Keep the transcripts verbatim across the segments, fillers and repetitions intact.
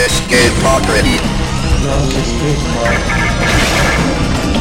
Escape pod ready. Launch escape pod.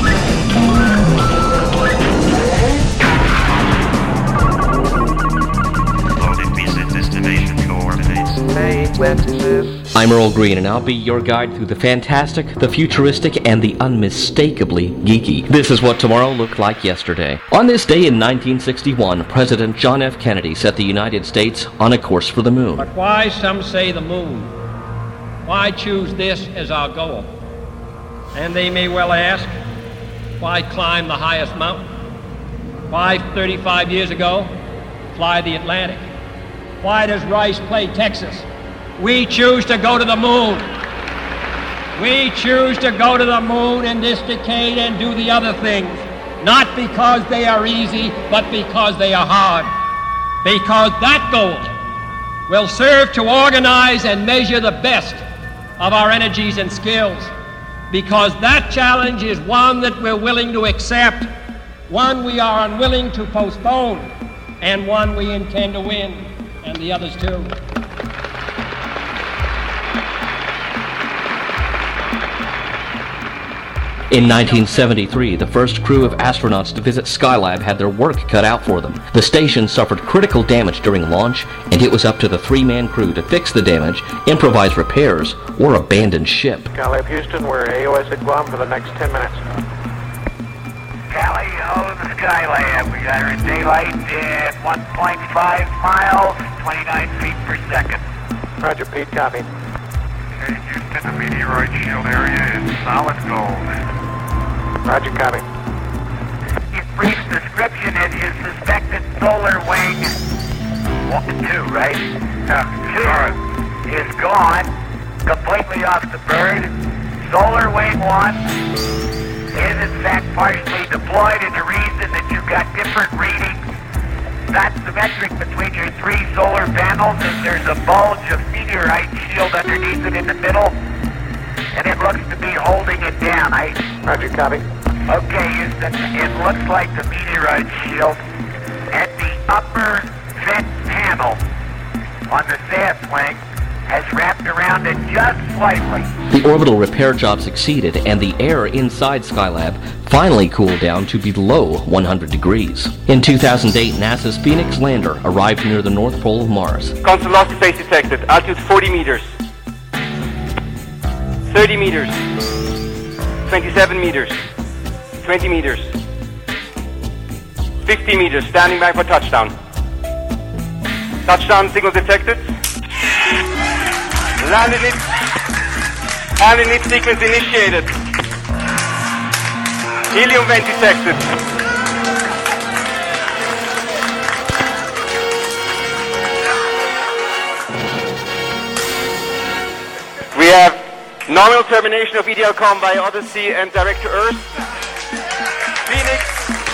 I'm Earl Green, and I'll be your guide through the fantastic, the futuristic, and the unmistakably geeky. This is what tomorrow looked like yesterday. On this day in nineteen sixty-one, President John F. Kennedy set the United States on a course for the moon. But why, some say, the moon? Why choose this as our goal? And they may well ask, why climb the highest mountain? Why, thirty-five years ago, fly the Atlantic? Why does Rice play Texas? We choose to go to the moon. We choose to go to the moon in this decade and do the other things, not because they are easy, but because they are hard. Because that goal will serve to organize and measure the best of our energies and skills. Because that challenge is one that we're willing to accept, one we are unwilling to postpone, and one we intend to win, and the others too. In nineteen seventy-three, the first crew of astronauts to visit Skylab had their work cut out for them. The station suffered critical damage during launch, and it was up to the three-man crew to fix the damage, improvise repairs, or abandon ship. Skylab Houston, we're A O S at Guam for the next ten minutes. Cali, hold the Skylab. We got her in daylight at one point five miles, twenty-nine feet per second. Roger, Pete, copy. Okay, Houston, the meteoroid shield area is solid gold. Roger, copy. In brief description, it is suspected solar wing one, two, right? Uh, two is gone, completely off the bird. Solar wing one is in fact partially deployed, and the reason that you've got different readings, not symmetric between your three solar panels, is there's a bulge of meteorite shield underneath it in the middle, and it looks to be holding it down. I, Roger, copy. Okay, it, it looks like the meteorite shield at the upper vent panel on the S A S wing has wrapped around it just slightly. The orbital repair job succeeded, and the air inside Skylab finally cooled down to below one hundred degrees. In two thousand eight, NASA's Phoenix lander arrived near the North Pole of Mars. Constant loss of phase detected. Altitude forty meters. thirty meters. twenty-seven meters. twenty meters. fifty meters. Standing by for touchdown. Touchdown signal detected. Landing it. Landing it sequence initiated. Helium vent detected. We have nominal termination of E D L COM by Odyssey and direct to Earth. Phoenix.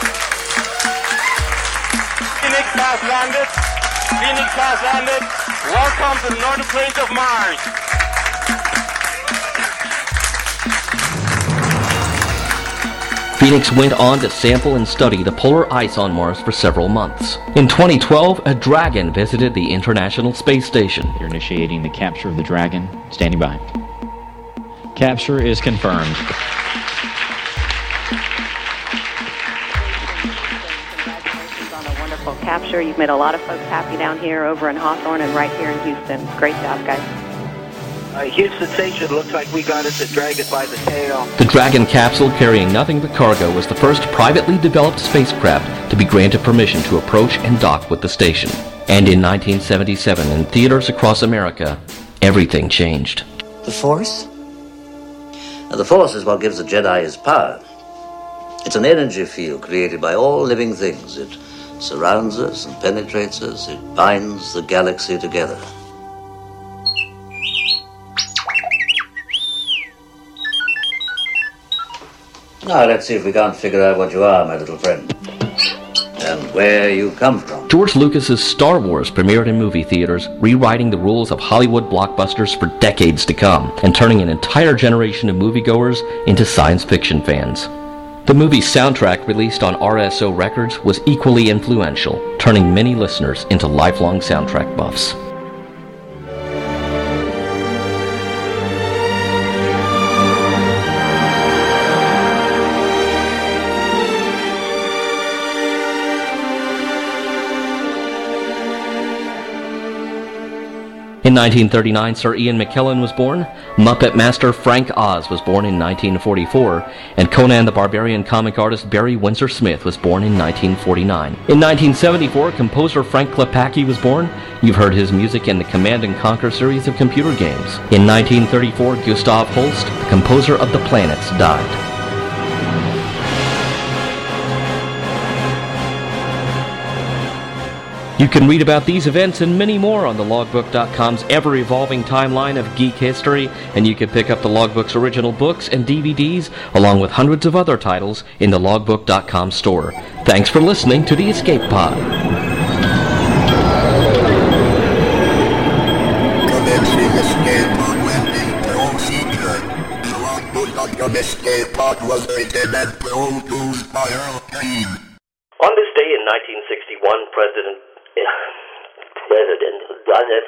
Phoenix has landed. Phoenix has landed. Welcome to the northern plains of Mars. Phoenix went on to sample and study the polar ice on Mars for several months. In twenty twelve, a Dragon visited the International Space Station. You're initiating the capture of the Dragon. Standing by. Capture is confirmed. Congratulations on a wonderful capture. You've made a lot of folks happy down here over in Hawthorne and right here in Houston. Great job, guys. Uh, Houston Station, looks like we got it, the Dragon by the tail. The Dragon capsule, carrying nothing but cargo, was the first privately developed spacecraft to be granted permission to approach and dock with the station. And in nineteen seventy-seven, in theaters across America, everything changed. The Force? Now, the Force is what gives the Jedi his power. It's an energy field created by all living things. It surrounds us and penetrates us. It binds the galaxy together. Now, let's see if we can't figure out what you are, my little friend. And where you come from. George Lucas's Star Wars premiered in movie theaters, rewriting the rules of Hollywood blockbusters for decades to come, and turning an entire generation of moviegoers into science fiction fans. The movie's soundtrack, released on R S O Records, was equally influential, turning many listeners into lifelong soundtrack buffs. In nineteen thirty-nine, Sir Ian McKellen was born. Muppet Master Frank Oz was born in nineteen forty-four. And Conan the Barbarian comic artist Barry Windsor Smith was born in nineteen forty-nine. In nineteen seventy-four, composer Frank Klepacki was born. You've heard his music in the Command and Conquer series of computer games. In nineteen thirty-four, Gustav Holst, the composer of The Planets, died. You can read about these events and many more on the logbook dot com's ever-evolving timeline of geek history, and you can pick up the Logbook's original books and D V Ds, along with hundreds of other titles, in the logbook dot com store. Thanks for listening to the Escape Pod. Commencing Escape Pod landing procedure. The logbook dot com Escape Pod was written and produced by Earl Kane. On this day in nineteen sixty-one, President... President Joseph